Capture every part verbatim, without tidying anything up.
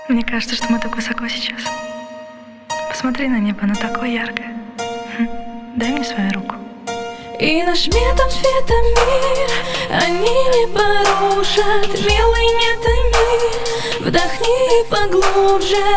Мне кажется, что мы так высоко сейчас. Посмотри на небо, оно такое яркое. Хм. Дай мне свою руку. И наш метод фетамин они не порушат. Милый, не томи, вдохни поглубже.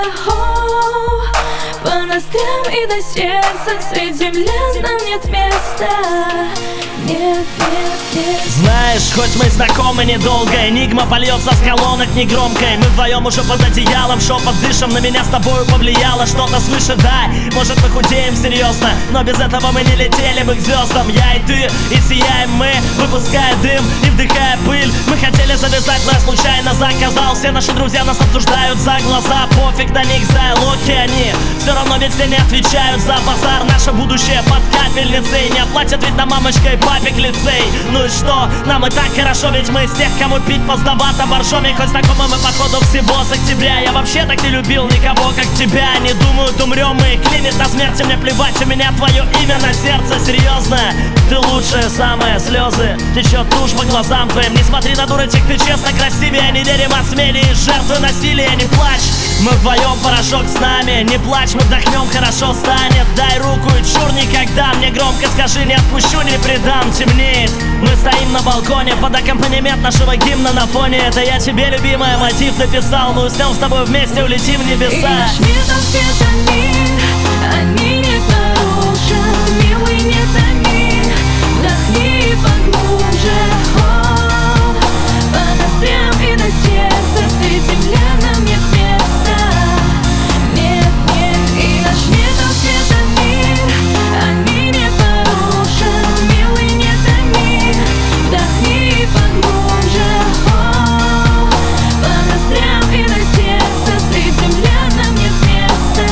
О, по ноздрям и до сердца, средь земли нам нет места. Нет, нет, нет. Знаешь, хоть мы знакомы недолго, энигма польется с колонок негромкой. Мы вдвоем уже под одеялом, шепот дышим, на меня с тобою повлияло что-то свыше, да. Может, мы худеем серьезно, но без этого мы не летели бы к звездам. Я и ты, и сияем мы, выпуская дым и вдыхая пыль. Мы хотели завязать, но я случайно заказал. Все наши друзья нас обсуждают за глаза. Пофиг на них, за лохи они. Все равно ведь все не отвечают за базар. Наше будущее под капельницей. Не оплатят ведь на мамочка и папик лицей. Ну и что, нам и так хорошо, ведь мы из тех, кому пить поздновато боржоми. Хоть знакомы мы походу всего с октября. Я вообще так не любил никого, как тебя. Не думают, умрем мы, клинит на смерти. Мне плевать, у меня твое имя на сердце. Серьезно, ты лучшая, самые слезы течет тушь по глазам твоим. Не смотри на дурочек, ты честно красивее. Не верим осмели и жертвы насилия. Не плачь, мы вдвоем, порошок с нами. Не плачь, мы вдохнем, хорошо станет. Дай руку и чур никогда. Мне громко скажи, не отпущу, не предам. Темнеет, мы стоим на балконе под аккомпанемент нашего гимна на фоне. Это я тебе, любимая, мотив написал. Мы уснем с тобой вместе, улетим в небеса. И наш метод фетамин они не порушат. Милый, не томи, вдохни поглубже. О, по ноздрям и до сердца, средь земли нам нет места. Нет, нет. И наш метод фетамин они не порушат. Милый, не томи, вдохни поглубже. О, по ноздрям и до сердца, средь земли нам нет места.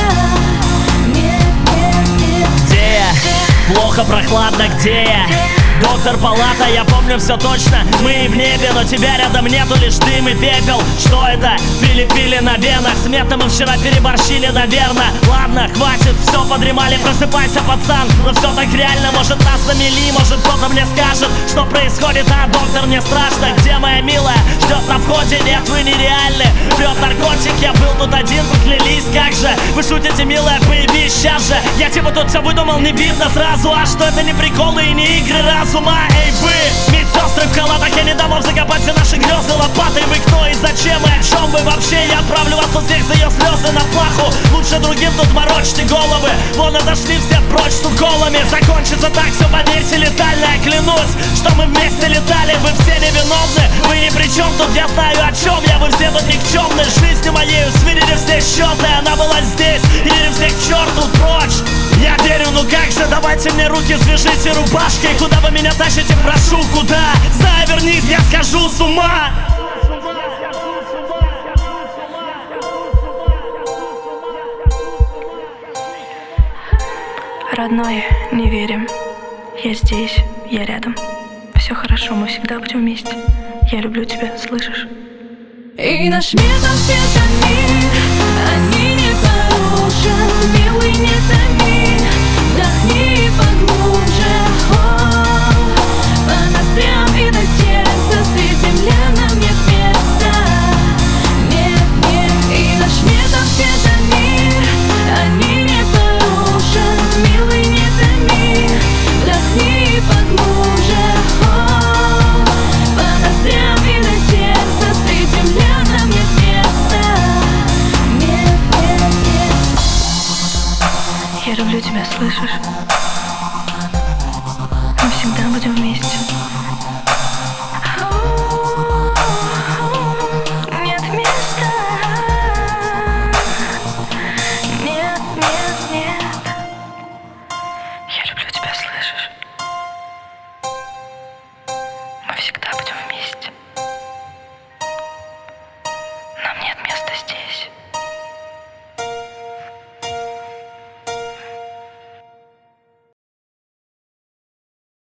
Нет, нет, нет. Где я? Плохо, прохладно, где я? Доктор, палата, я помню все точно. Мы в небе, но тебя рядом нету, лишь дым и пепел. Что это? Пили-пили на венах. С метом мы вчера переборщили, наверное. Ладно, хватит, все подремали, просыпайся, пацан. Но все так реально, может нас замели. Может кто-то мне скажет, что происходит. А доктор, мне страшно, где моя милая? Ждет на входе, нет, вы нереальны. Пьет наркотик, я был тут один, поклялись, как же. Вы шутите, милая, появись сейчас же. Я типа тут все выдумал, не видно сразу. А что это не приколы и не игры разума? Эй вы, медсестры в халатах, я не дам вам закопать все наши грезы лопатой. Вы кто и зачем и о чем вы вообще? Я отправлю вас тут всех за ее слезы на плаху. Лучше другим тут морочьте головы. Вон отошли все прочь с уколами. Закончится так, все, поверьте, летально. Я клянусь, что мы вместе летали. Вы все невиновны, вы ни при чем. Тут я знаю о чем я, вы все тут никчемны. Жизнью моею сверили все счеты. Она была здесь, или всех к черту прочь. Я верю, ну как же, давайте мне руки свяжите рубашкой. Куда вы меня тащите, прошу, куда? Завернись, я схожу с ума. Родной, не верим. Я здесь, я рядом. Все хорошо, мы всегда будем вместе. Я люблю тебя, слышишь? И наш метод фетамин они не порушат. Милый, не томи, вдохни поглубже. О, по ноздрям и до сердца, средь земли нам нет места. Нет, нет. И наш метод фетамин они не порушат. Милый, не томи, вдохни поглубже. О, по ноздрям и до сердца, средь земли нам нет места. Нет, нет, нет. Я люблю тебя, слышишь? Мы всегда будем вместе.